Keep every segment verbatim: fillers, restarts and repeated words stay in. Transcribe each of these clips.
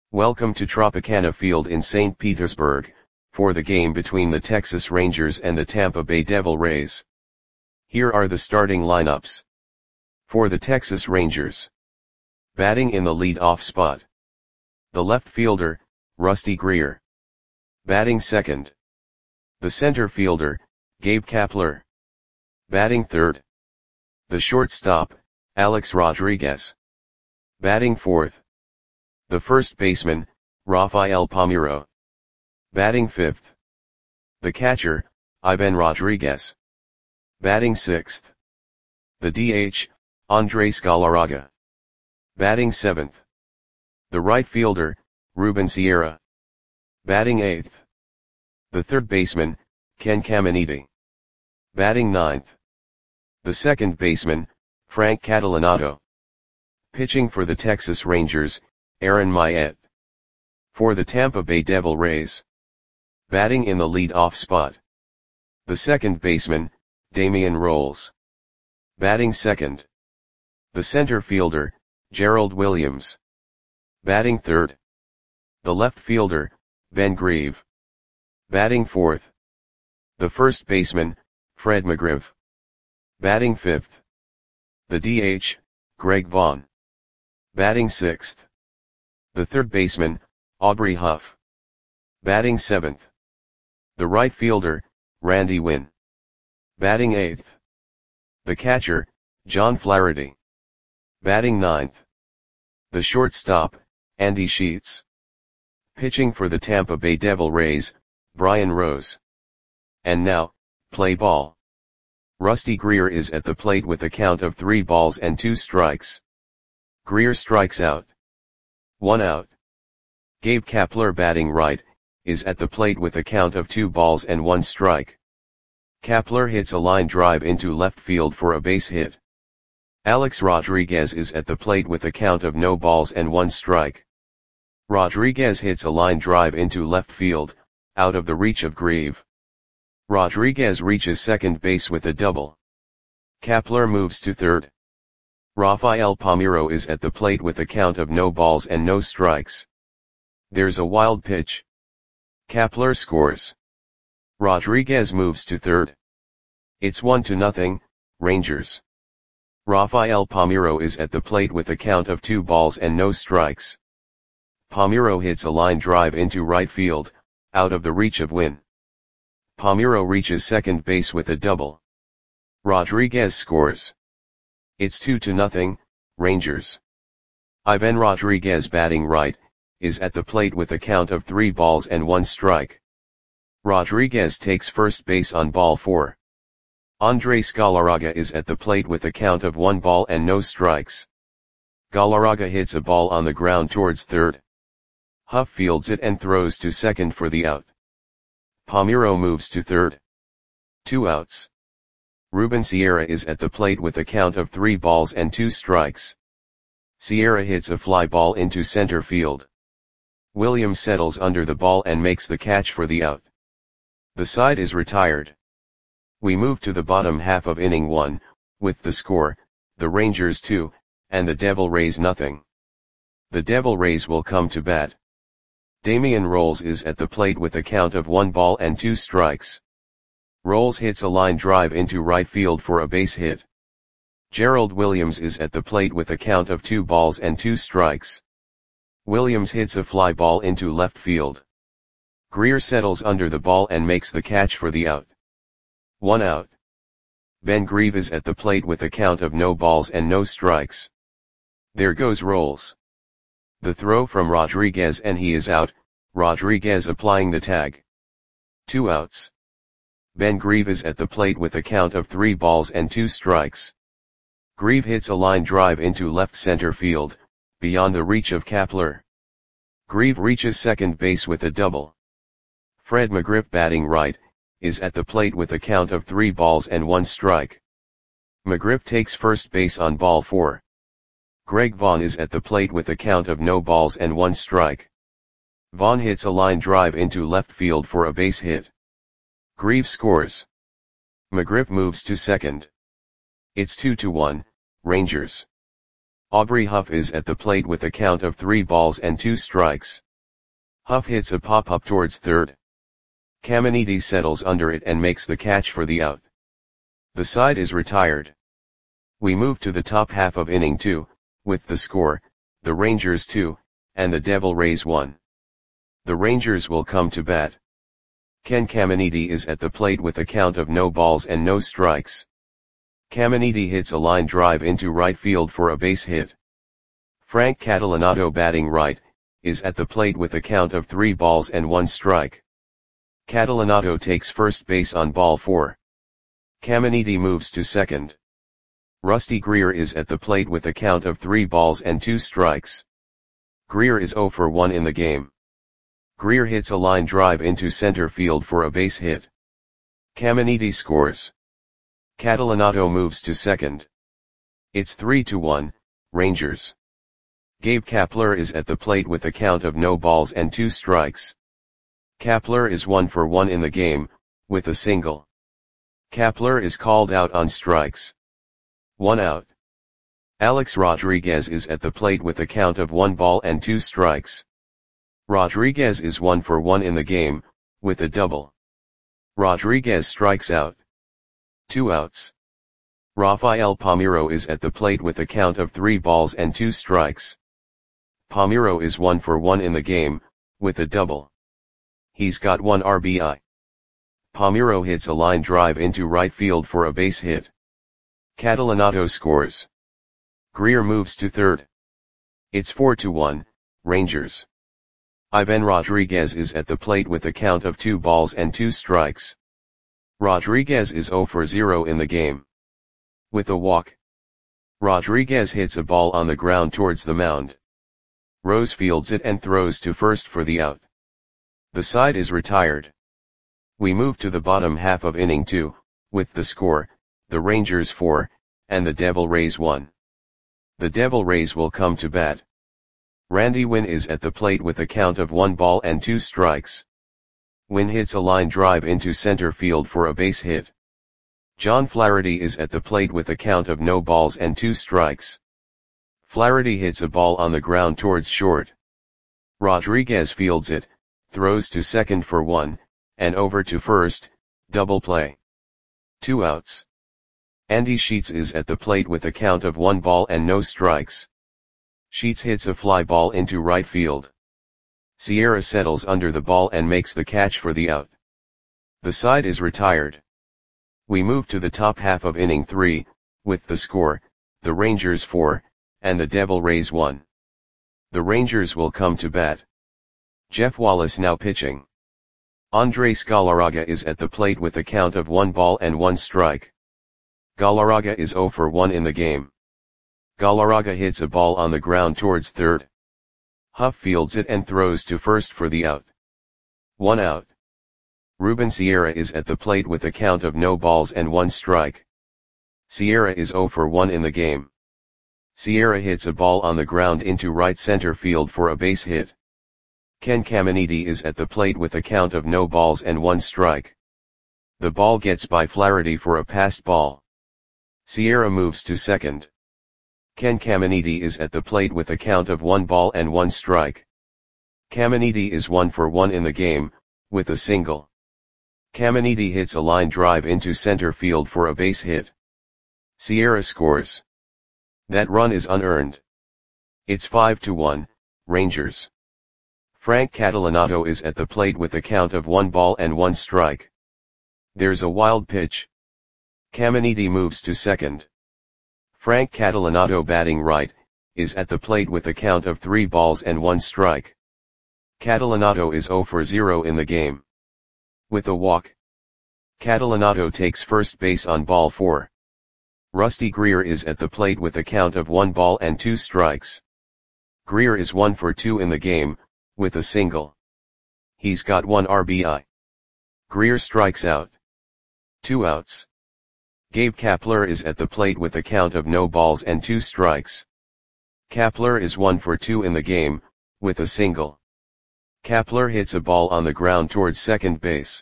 Welcome to Tropicana Field in Saint Petersburg, for the game between the Texas Rangers and the Tampa Bay Devil Rays. Here are the starting lineups. For the Texas Rangers. Batting in the lead-off spot. The left fielder, Rusty Greer. Batting second. The center fielder, Gabe Kapler. Batting third. The shortstop, Alex Rodriguez. Batting fourth. The first baseman, Rafael Palmeiro. Batting fifth. The catcher, Ivan Rodriguez. Batting sixth. The D H, Andres Galarraga. Batting seventh. The right fielder, Ruben Sierra. Batting eighth. The third baseman, Ken Caminiti. Batting ninth. The second baseman, Frank Catalanato. Pitching for the Texas Rangers, Aaron Myatt. For the Tampa Bay Devil Rays. Batting in the lead-off spot. The second baseman, Damian Rolls. Batting second. The center fielder, Gerald Williams. Batting third. The left fielder, Ben Grieve. Batting fourth. The first baseman, Fred McGriff. Batting fifth. The D H, Greg Vaughn. Batting sixth. The third baseman, Aubrey Huff. Batting seventh. The right fielder, Randy Winn. Batting eighth. The catcher, John Flaherty. Batting ninth. The shortstop, Andy Sheets. Pitching for the Tampa Bay Devil Rays, Brian Rose. And now, play ball. Rusty Greer is at the plate with a count of three balls and two strikes. Greer strikes out. One out. Gabe Kapler, batting right, is at the plate with a count of two balls and one strike. Kapler hits a line drive into left field for a base hit. Alex Rodriguez is at the plate with a count of no balls and one strike. Rodriguez hits a line drive into left field, out of the reach of Grieve. Rodriguez reaches second base with a double. Kapler moves to third. Rafael Palmeiro is at the plate with a count of no balls and no strikes. There's a wild pitch. Kapler scores. Rodriguez moves to third. It's one to nothing, Rangers. Rafael Palmeiro is at the plate with a count of two balls and no strikes. Palmeiro hits a line drive into right field, out of the reach of Winn. Palmeiro reaches second base with a double. Rodriguez scores. It's two to nothing, Rangers. Ivan Rodriguez, batting right, is at the plate with a count of three balls and one strike. Rodriguez takes first base on ball four. Andres Galarraga is at the plate with a count of one ball and no strikes. Galarraga hits a ball on the ground towards third. Huff fields it and throws to second for the out. Palmeiro moves to third. Two outs. Ruben Sierra is at the plate with a count of three balls and two strikes. Sierra hits a fly ball into center field. Williams settles under the ball and makes the catch for the out. The side is retired. We move to the bottom half of inning one, with the score, the Rangers two, and the Devil Rays nothing. The Devil Rays will come to bat. Damian Rolls is at the plate with a count of one ball and two strikes. Rolls hits a line drive into right field for a base hit. Gerald Williams is at the plate with a count of two balls and two strikes. Williams hits a fly ball into left field. Greer settles under the ball and makes the catch for the out. One out. Ben Grieve is at the plate with a count of no balls and no strikes. There goes Rolls. The throw from Rodriguez and he is out, Rodriguez applying the tag. Two outs. Ben Grieve is at the plate with a count of three balls and two strikes. Grieve hits a line drive into left center field, beyond the reach of Kapler. Grieve reaches second base with a double. Fred McGriff, batting right, is at the plate with a count of three balls and one strike. McGriff takes first base on ball four. Greg Vaughn is at the plate with a count of no balls and one strike. Vaughn hits a line drive into left field for a base hit. Grieve scores. McGriff moves to second. It's two to one, Rangers. Aubrey Huff is at the plate with a count of three balls and two strikes. Huff hits a pop-up towards third. Caminiti settles under it and makes the catch for the out. The side is retired. We move to the top half of inning two, with the score, the Rangers two, and the Devil Rays one. The Rangers will come to bat. Ken Caminiti is at the plate with a count of no balls and no strikes. Caminiti hits a line drive into right field for a base hit. Frank Catalanato, batting right, is at the plate with a count of three balls and one strike. Catalanato takes first base on ball four. Caminiti moves to second. Rusty Greer is at the plate with a count of three balls and two strikes. Greer is oh for one in the game. Greer hits a line drive into center field for a base hit. Caminiti scores. Catalanato moves to second. It's three to one, Rangers. Gabe Kapler is at the plate with a count of no balls and two strikes. Kapler is one for one in the game, with a single. Kapler is called out on strikes. One out. Alex Rodriguez is at the plate with a count of one ball and two strikes. Rodriguez is one for one in the game, with a double. Rodriguez strikes out. Two outs. Rafael Palmeiro is at the plate with a count of three balls and two strikes. Palmeiro is one for one in the game, with a double. He's got one R B I. Palmeiro hits a line drive into right field for a base hit. Catalanato scores. Greer moves to third. It's four to one, Rangers. Ivan Rodriguez is at the plate with a count of two balls and two strikes. Rodriguez is oh for zero in the game. With a walk. Rodriguez hits a ball on the ground towards the mound. Rose fields it and throws to first for the out. The side is retired. We move to the bottom half of inning two, with the score, the Rangers four, and the Devil Rays one. The Devil Rays will come to bat. Randy Winn is at the plate with a count of one ball and two strikes. Winn hits a line drive into center field for a base hit. John Flaherty is at the plate with a count of no balls and two strikes. Flaherty hits a ball on the ground towards short. Rodriguez fields it, throws to second for one, and over to first, double play. Two outs. Andy Sheets is at the plate with a count of one ball and no strikes. Sheets hits a fly ball into right field. Sierra settles under the ball and makes the catch for the out. The side is retired. We move to the top half of inning three, with the score, the Rangers four, and the Devil Rays one. The Rangers will come to bat. Jeff Wallace now pitching. Andres Galarraga is at the plate with a count of one ball and one strike. Galarraga is oh for one in the game. Galarraga hits a ball on the ground towards third. Huff fields it and throws to first for the out. One out. Ruben Sierra is at the plate with a count of no balls and one strike. Sierra is oh for one in the game. Sierra hits a ball on the ground into right center field for a base hit. Ken Caminiti is at the plate with a count of no balls and one strike. The ball gets by Flaherty for a passed ball. Sierra moves to second. Ken Caminiti is at the plate with a count of one ball and one strike. Caminiti is one for one in the game, with a single. Caminiti hits a line drive into center field for a base hit. Sierra scores. That run is unearned. It's five to one, Rangers. Frank Catalanato is at the plate with a count of one ball and one strike. There's a wild pitch. Caminiti moves to second. Frank Catalanato, batting right, is at the plate with a count of three balls and one strike. Catalanato is oh for zero in the game. With a walk. Catalanato takes first base on ball four. Rusty Greer is at the plate with a count of one ball and two strikes. Greer is one for two in the game, with a single. He's got one R B I. Greer strikes out. Two outs. Gabe Kapler is at the plate with a count of no balls and two strikes. Kapler is one for two in the game, with a single. Kapler hits a ball on the ground towards second base.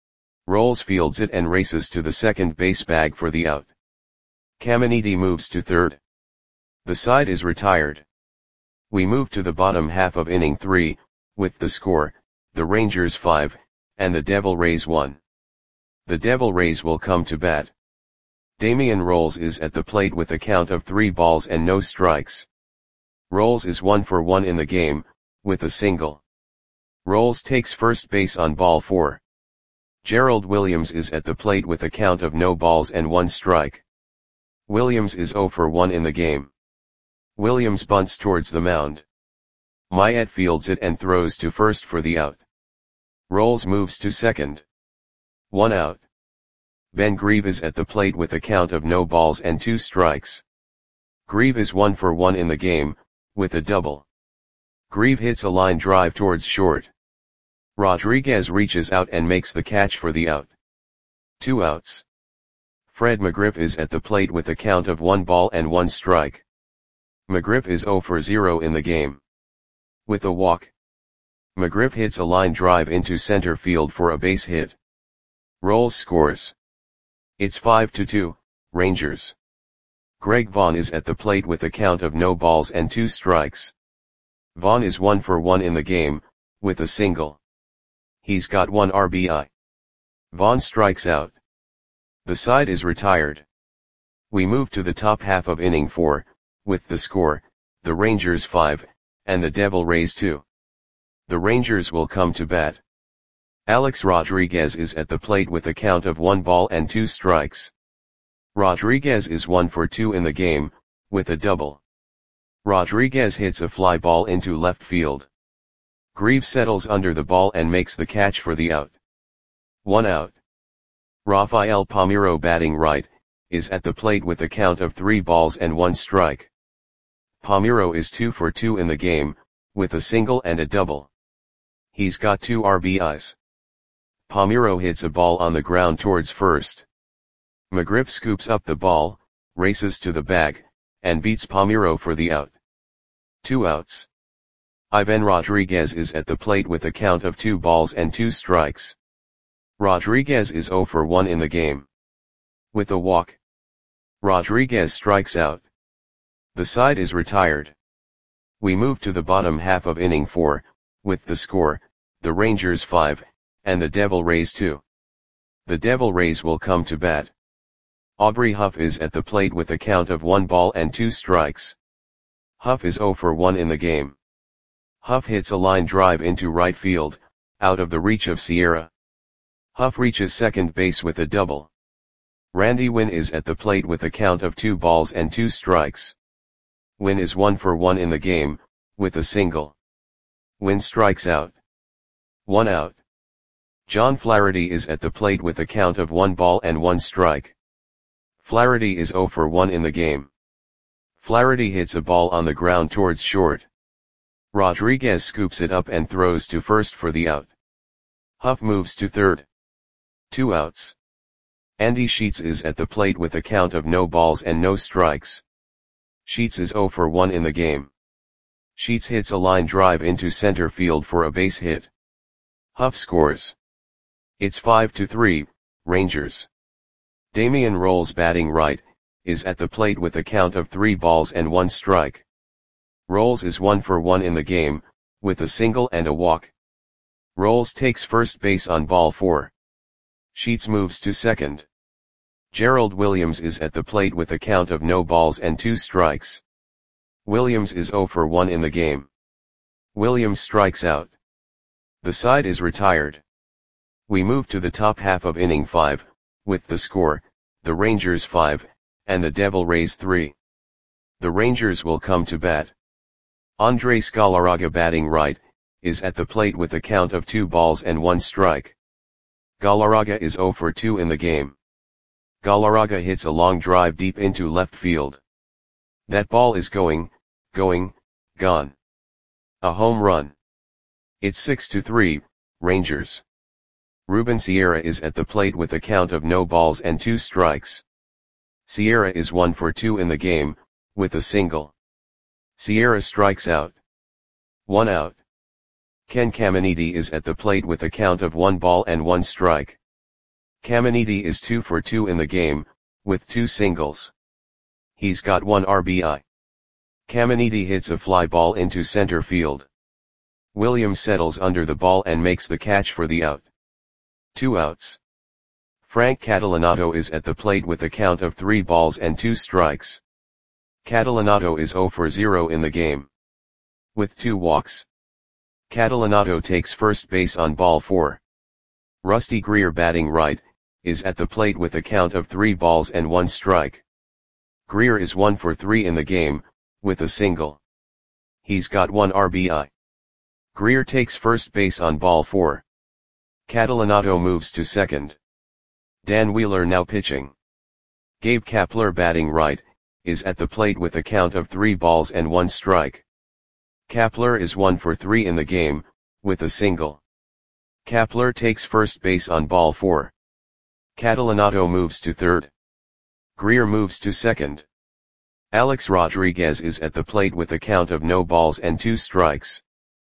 Rolls fields it and races to the second base bag for the out. Caminiti moves to third. The side is retired. We move to the bottom half of inning three, with the score, the Rangers five, and the Devil Rays one. The Devil Rays will come to bat. Damian Rolls is at the plate with a count of three balls and no strikes. Rolls is one for one in the game, with a single. Rolls takes first base on ball four. Gerald Williams is at the plate with a count of no balls and one strike. Williams is zero for one in the game. Williams bunts towards the mound. Myatt fields it and throws to first for the out. Rolls moves to second. One out. Ben Grieve is at the plate with a count of no balls and two strikes. Grieve is one for one in the game, with a double. Grieve hits a line drive towards short. Rodriguez reaches out and makes the catch for the out. Two outs. Fred McGriff is at the plate with a count of one ball and one strike. McGriff is zero for zero in the game. With a walk. McGriff hits a line drive into center field for a base hit. Rolls scores. It's five to two, Rangers. Greg Vaughn is at the plate with a count of no balls and two strikes. Vaughn is one for one in the game, with a single. He's got one R B I. Vaughn strikes out. The side is retired. We move to the top half of inning four, with the score, the Rangers five, and the Devil Rays two. The Rangers will come to bat. Alex Rodriguez is at the plate with a count of one ball and two strikes. Rodriguez is one for two in the game, with a double. Rodriguez hits a fly ball into left field. Grieve settles under the ball and makes the catch for the out. One out. Rafael Palmeiro, batting right, is at the plate with a count of three balls and one strike. Palmeiro is two for two in the game, with a single and a double. He's got two R B Is. Palmeiro hits a ball on the ground towards first. McGriff scoops up the ball, races to the bag, and beats Palmeiro for the out. Two outs. Ivan Rodriguez is at the plate with a count of two balls and two strikes. Rodriguez is zero for one in the game. With a walk. Rodriguez strikes out. The side is retired. We move to the bottom half of inning four, with the score, the Rangers five, and the Devil Rays two. The Devil Rays will come to bat. Aubrey Huff is at the plate with a count of one ball and two strikes. Huff is zero for one in the game. Huff hits a line drive into right field, out of the reach of Sierra. Huff reaches second base with a double. Randy Winn is at the plate with a count of two balls and two strikes. Winn is one for one in the game, with a single. Winn strikes out. One out. John Flaherty is at the plate with a count of one ball and one strike. Flaherty is zero for one in the game. Flaherty hits a ball on the ground towards short. Rodriguez scoops it up and throws to first for the out. Huff moves to third. Two outs. Andy Sheets is at the plate with a count of no balls and no strikes. Sheets is zero for one in the game. Sheets hits a line drive into center field for a base hit. Huff scores. It's five to three, Rangers. Damian Rolls, batting right, is at the plate with a count of three balls and one strike. Rolls is one for one in the game, with a single and a walk. Rolls takes first base on ball four. Sheets moves to second. Gerald Williams is at the plate with a count of no balls and two strikes. Williams is zero for one in the game. Williams strikes out. The side is retired. We move to the top half of inning five, with the score, the Rangers five, and the Devil Rays three. The Rangers will come to bat. Andres Galarraga, batting right, is at the plate with a count of two balls and one strike. Galarraga is zero for two in the game. Galarraga hits a long drive deep into left field. That ball is going, going, gone. A home run. It's six to three, Rangers. Ruben Sierra is at the plate with a count of no balls and two strikes. Sierra is one for two in the game, with a single. Sierra strikes out. One out. Ken Caminiti is at the plate with a count of one ball and one strike. Caminiti is two for two in the game, with two singles. He's got one R B I. Caminiti hits a fly ball into center field. Williams settles under the ball and makes the catch for the out. Two outs. Frank Catalanato is at the plate with a count of three balls and two strikes. Catalanato is zero for zero in the game, with two walks. Catalanato takes first base on ball four. Rusty Greer, batting right, is at the plate with a count of three balls and one strike. Greer is one for three in the game, with a single. He's got one R B I. Greer takes first base on ball four. Catalanato moves to second. Dan Wheeler now pitching. Gabe Kapler, batting right, is at the plate with a count of three balls and one strike. Kapler is one for three in the game, with a single. Kapler takes first base on ball four. Catalanato moves to third. Greer moves to second. Alex Rodriguez is at the plate with a count of no balls and two strikes.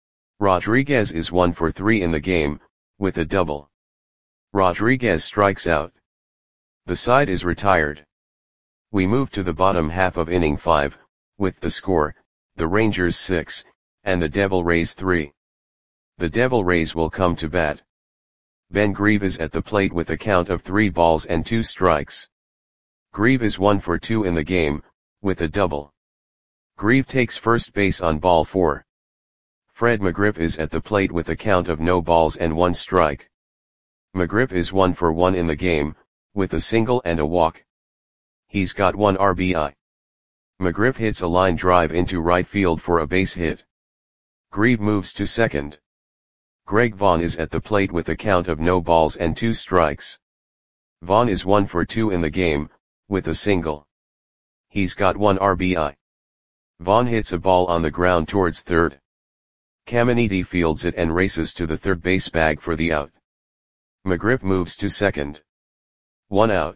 Rodriguez is one for three in the game, with a double. Rodriguez strikes out. The side is retired. We move to the bottom half of inning five, with the score, the Rangers six, and the Devil Rays three. The Devil Rays will come to bat. Ben Grieve is at the plate with a count of three balls and two strikes. Grieve is one for two in the game, with a double. Grieve takes first base on ball four. Fred McGriff is at the plate with a count of no balls and one strike. McGriff is one for one in the game, with a single and a walk. He's got one R B I. McGriff hits a line drive into right field for a base hit. Grieve moves to second. Greg Vaughn is at the plate with a count of no balls and two strikes. Vaughn is one for two in the game, with a single. He's got one R B I. Vaughn hits a ball on the ground towards third. Caminiti fields it and races to the third base bag for the out. McGriff moves to second. One out.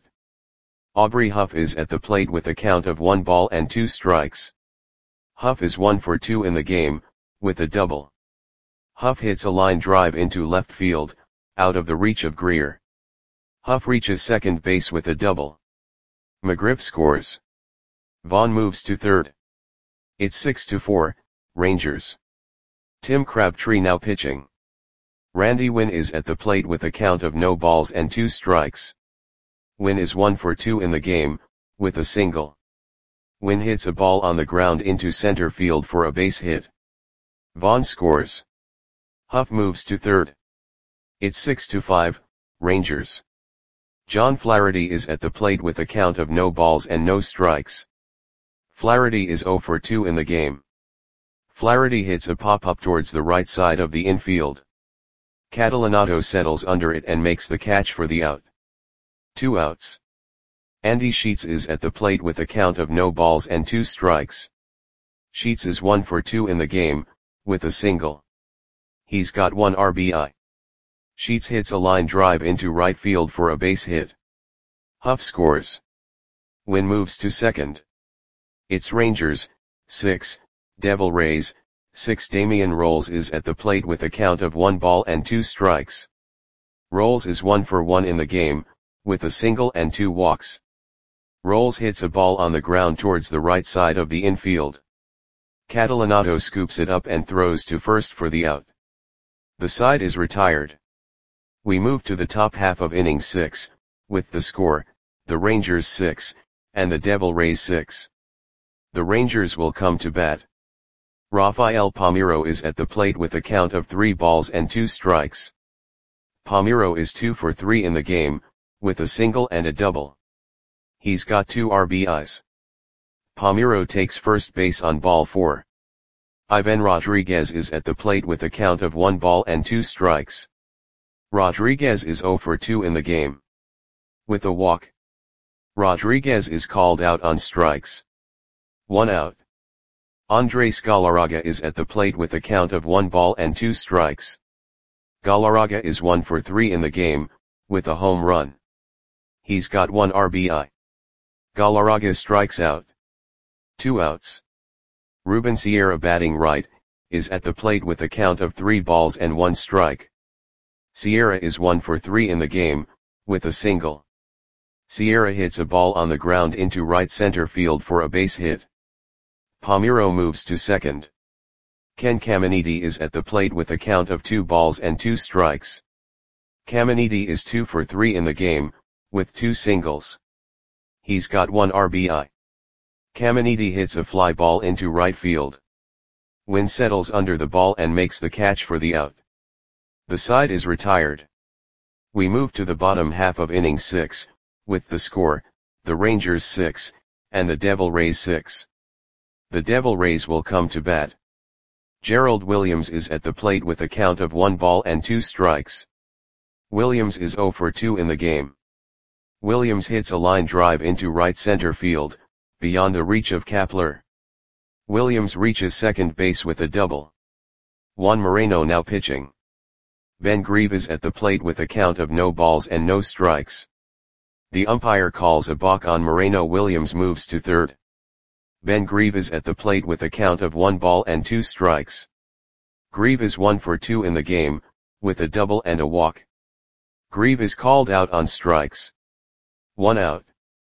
Aubrey Huff is at the plate with a count of one ball and two strikes. Huff is one for two in the game, with a double. Huff hits a line drive into left field, out of the reach of Greer. Huff reaches second base with a double. McGriff scores. Vaughn moves to third. It's six to four, Rangers. Tim Crabtree now pitching. Randy Winn is at the plate with a count of no balls and two strikes. Winn is one for two in the game, with a single. Winn hits a ball on the ground into center field for a base hit. Vaughn scores. Huff moves to third. It's six to five, Rangers. John Flaherty is at the plate with a count of no balls and no strikes. Flaherty is zero for two in the game. Flaherty hits a pop-up towards the right side of the infield. Catalanato settles under it and makes the catch for the out. Two outs. Andy Sheets is at the plate with a count of no balls and two strikes. Sheets is one for two in the game, with a single. He's got one R B I. Sheets hits a line drive into right field for a base hit. Huff scores. Winn moves to second. It's Rangers, six, Devil Rays, six. Damian Rolls is at the plate with a count of one ball and two strikes. Rolls is one for one in the game, with a single and two walks. Rolls hits a ball on the ground towards the right side of the infield. Catalanato scoops it up and throws to first for the out. The side is retired. We move to the top half of inning six, with the score, the Rangers six, and the Devil Rays six. The Rangers will come to bat. Rafael Palmeiro is at the plate with a count of three balls and two strikes. Palmeiro is two for three in the game, with a single and a double. He's got two R B Is. Palmeiro takes first base on ball four. Ivan Rodriguez is at the plate with a count of one ball and two strikes. Rodriguez is zero for two in the game, with a walk. Rodriguez is called out on strikes. One out. Andres Galarraga is at the plate with a count of one ball and two strikes. Galarraga is one for three in the game, with a home run. He's got one R B I. Galarraga strikes out. Two outs. Ruben Sierra, batting right, is at the plate with a count of three balls and one strike. Sierra is one for three in the game, with a single. Sierra hits a ball on the ground into right center field for a base hit. Palmeiro moves to second. Ken Caminiti is at the plate with a count of two balls and two strikes. Caminiti is two for three in the game, with two singles. He's got one R B I. Caminiti hits a fly ball into right field. Wynn settles under the ball and makes the catch for the out. The side is retired. We move to the bottom half of inning six, with the score, the Rangers six, and the Devil Rays six. The Devil Rays will come to bat. Gerald Williams is at the plate with a count of one ball and two strikes. Williams is zero for two in the game. Williams hits a line drive into right center field, beyond the reach of Kepler. Williams reaches second base with a double. Juan Moreno now pitching. Ben Grieve is at the plate with a count of no balls and no strikes. The umpire calls a balk on Moreno. Williams moves to third. Ben Grieve is at the plate with a count of one ball and two strikes. Grieve is one for two in the game, with a double and a walk. Grieve is called out on strikes. One out.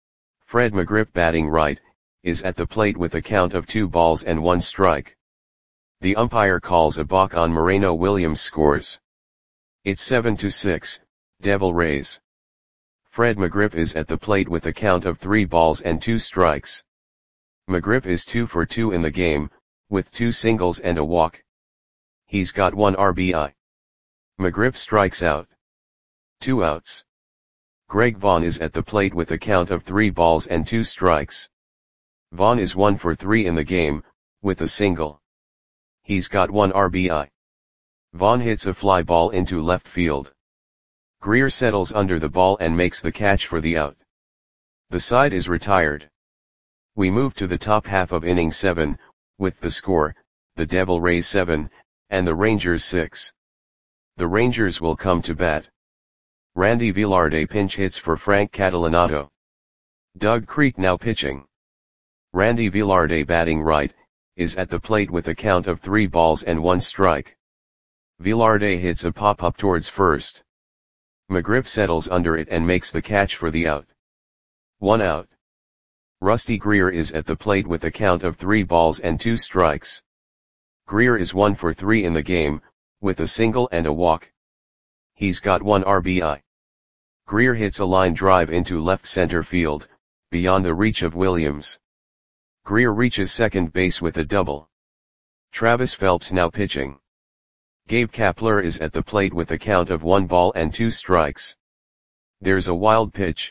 Fred McGriff, batting right, is at the plate with a count of two balls and one strike. The umpire calls a balk on Moreno. Williams scores. It's seven to six, Devil Rays. Fred McGriff is at the plate with a count of three balls and two strikes. McGriff is two for two in the game, with two singles and a walk. He's got one R B I. McGriff strikes out. Two outs. Greg Vaughn is at the plate with a count of three balls and two strikes. Vaughn is one for three in the game, with a single. He's got one R B I. Vaughn hits a fly ball into left field. Greer settles under the ball and makes the catch for the out. The side is retired. We move to the top half of inning seven, with the score, the Devil Rays seven, and the Rangers six. The Rangers will come to bat. Randy Velarde pinch hits for Frank Catalanato. Doug Creek now pitching. Randy Velarde, batting right, is at the plate with a count of three balls and one strike. Velarde hits a pop-up towards first. McGriff settles under it and makes the catch for the out. One out. Rusty Greer is at the plate with a count of three balls and two strikes. Greer is one for three in the game, with a single and a walk. He's got one R B I. Greer hits a line drive into left center field, beyond the reach of Williams. Greer reaches second base with a double. Travis Phelps now pitching. Gabe Kapler is at the plate with a count of one ball and two strikes. There's a wild pitch.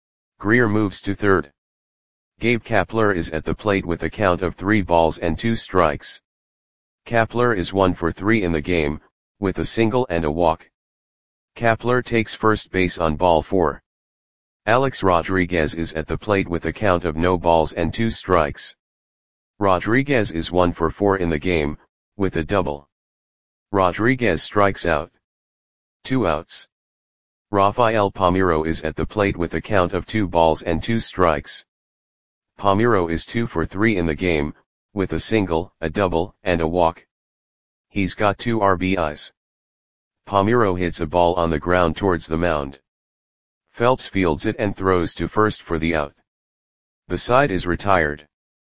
Greer moves to third. Gabe Kapler is at the plate with a count of three balls and two strikes. Kapler is one for three in the game, with a single and a walk. Kapler takes first base on ball four. Alex Rodriguez is at the plate with a count of no balls and two strikes. Rodriguez is one for four in the game, with a double. Rodriguez strikes out. Two outs. Rafael Palmeiro is at the plate with a count of two balls and two strikes. Palmeiro is two for three in the game, with a single, a double, and a walk. He's got two R B Is. Palmeiro hits a ball on the ground towards the mound. Phelps fields it and throws to first for the out. The side is retired.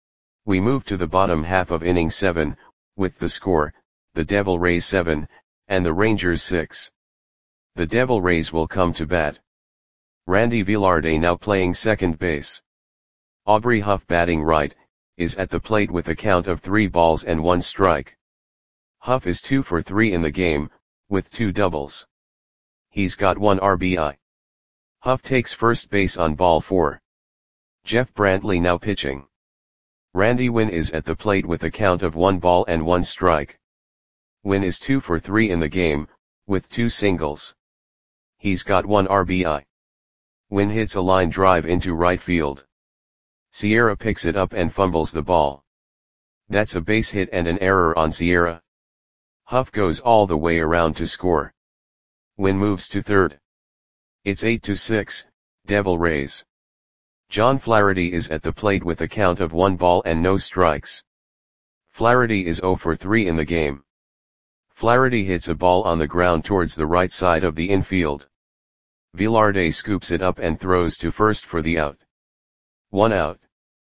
We move to the bottom half of inning seven, with the score, the Devil Rays seven, and the Rangers six. The Devil Rays will come to bat. Randy Velarde now playing second base. Aubrey Huff, batting right, is at the plate with a count of three balls and one strike. Huff is two for three in the game, with two doubles. He's got one R B I. Huff takes first base on ball four. Jeff Brantley now pitching. Randy Wynn is at the plate with a count of one ball and one strike. Wynn is two for three in the game, with two singles. He's got one R B I. Wynn hits a line drive into right field. Sierra picks it up and fumbles the ball. That's a base hit and an error on Sierra. Huff goes all the way around to score. Wynn moves to third. It's eight to six, Devil Rays. John Flaherty is at the plate with a count of one ball and no strikes. Flaherty is zero for three in the game. Flaherty hits a ball on the ground towards the right side of the infield. Velarde scoops it up and throws to first for the out. One out.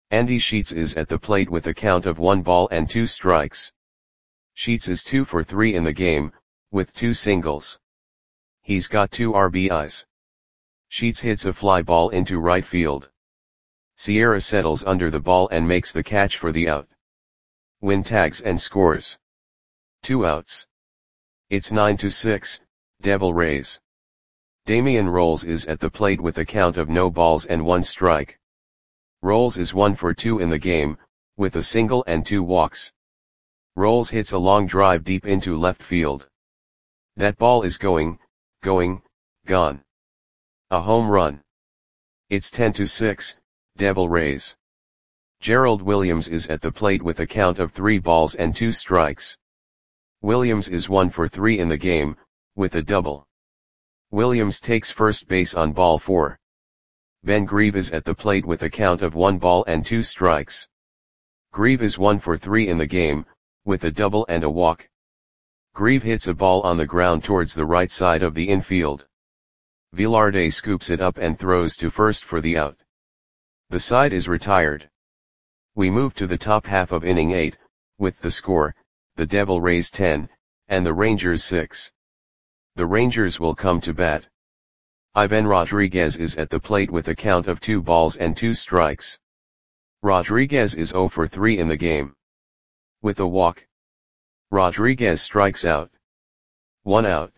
Andy Sheets is at the plate with a count of one ball and two strikes. Sheets is two for three in the game, with two singles. He's got two R B Is. Sheets hits a fly ball into right field. Sierra settles under the ball and makes the catch for the out. Wynn tags and scores. Two outs. It's nine to six, Devil Rays. Damian Rolls is at the plate with a count of no balls and one strike. Rolls is one for two in the game, with a single and two walks. Rolls hits a long drive deep into left field. That ball is going, going, gone. A home run. It's ten to six, Devil Rays. Gerald Williams is at the plate with a count of three balls and two strikes. Williams is one for three in the game, with a double. Williams takes first base on ball four. Ben Grieve is at the plate with a count of one ball and two strikes. Grieve is one for three in the game, with a double and a walk. Grieve hits a ball on the ground towards the right side of the infield. Velarde scoops it up and throws to first for the out. The side is retired. We move to the top half of inning eight, with the score, the Devil Rays ten, and the Rangers six. The Rangers will come to bat. Ivan Rodriguez is at the plate with a count of two balls and two strikes. Rodriguez is zero for three in the game. With a walk. Rodriguez strikes out. One out.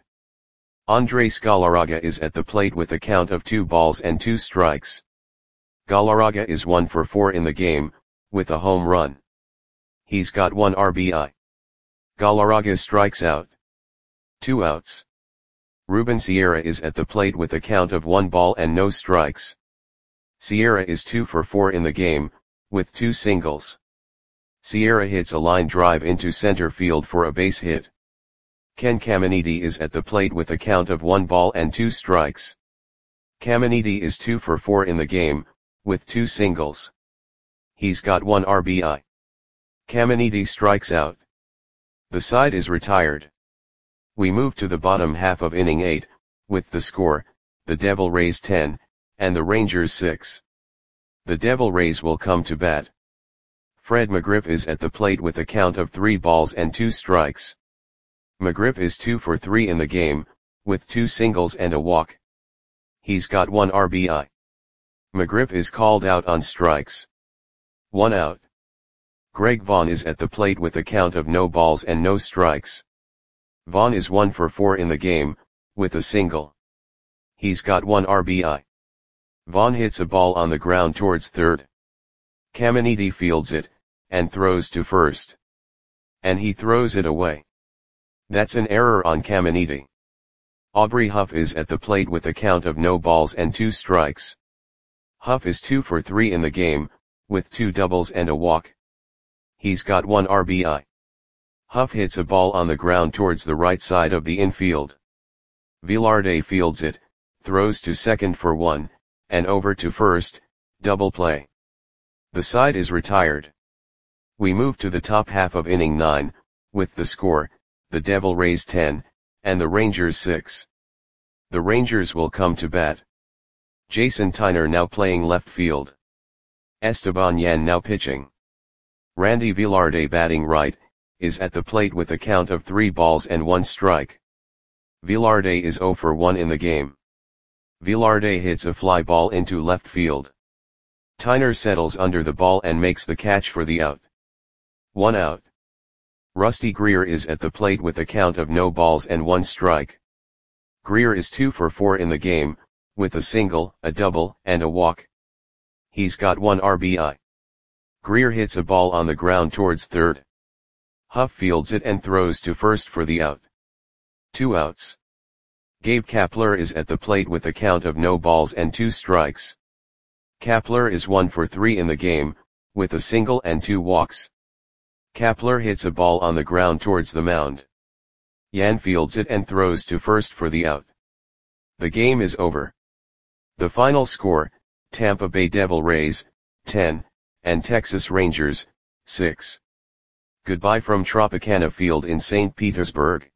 Andres Galarraga is at the plate with a count of two balls and two strikes. Galarraga is one for four in the game, with a home run. He's got one R B I. Galarraga strikes out. Two outs. Ruben Sierra is at the plate with a count of one ball and no strikes. Sierra is two for four in the game, with two singles. Sierra hits a line drive into center field for a base hit. Ken Caminiti is at the plate with a count of one ball and two strikes. Caminiti is two for four in the game, with two singles. He's got one R B I. Caminiti strikes out. The side is retired. We move to the bottom half of inning eight, with the score, the Devil Rays ten, and the Rangers six. The Devil Rays will come to bat. Fred McGriff is at the plate with a count of three balls and two strikes. McGriff is two for three in the game, with two singles and a walk. He's got one R B I. McGriff is called out on strikes. One out. Greg Vaughn is at the plate with a count of no balls and no strikes. Vaughn is one for four in the game, with a single. He's got one R B I. Vaughn hits a ball on the ground towards third. Caminiti fields it, and throws to first. And he throws it away. That's an error on Caminiti. Aubrey Huff is at the plate with a count of no balls and two strikes. Huff is two for three in the game, with two doubles and a walk. He's got one R B I. Huff hits a ball on the ground towards the right side of the infield. Velarde fields it, throws to second for one, and over to first, double play. The side is retired. We move to the top half of inning nine, with the score, the Devil Rays ten, and the Rangers six. The Rangers will come to bat. Jason Tyner now playing left field. Esteban Yan now pitching. Randy Velarde batting right, is at the plate with a count of three balls and one strike. Velarde is zero for one in the game. Velarde hits a fly ball into left field. Tyner settles under the ball and makes the catch for the out. One out. Rusty Greer is at the plate with a count of no balls and one strike. Greer is two for four in the game, with a single, a double, and a walk. He's got one R B I. Greer hits a ball on the ground towards third. Huff fields it and throws to first for the out. Two outs. Gabe Kapler is at the plate with a count of no balls and two strikes. Kapler is one for three in the game, with a single and two walks. Kapler hits a ball on the ground towards the mound. Yan fields it and throws to first for the out. The game is over. The final score, Tampa Bay Devil Rays, ten, and Texas Rangers, six. Goodbye from Tropicana Field in Saint Petersburg.